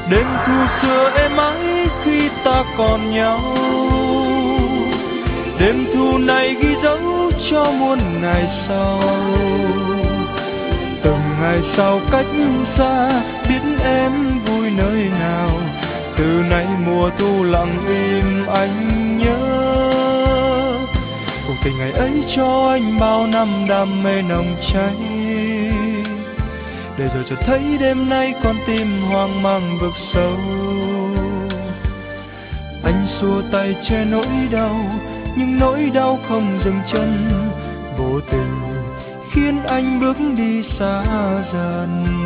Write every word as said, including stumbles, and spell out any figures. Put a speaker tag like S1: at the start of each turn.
S1: Đêm thu xưa êm ái khi ta còn nhau, đêm thu này ghi dấu cho muôn ngày sau. Từng ngày sau cách xa, biết em vui nơi nào. Từ nay mùa thu lặng im anh nhớ. Cuộc tình ngày ấy cho anh bao năm đam mê nồng cháy, để rồi chợt thấy đêm nay con tim hoang mang vực sâu. Anh xua tay che nỗi đau, nhưng nỗi đau không dừng chân. Vô tình khiến anh bước đi xa dần.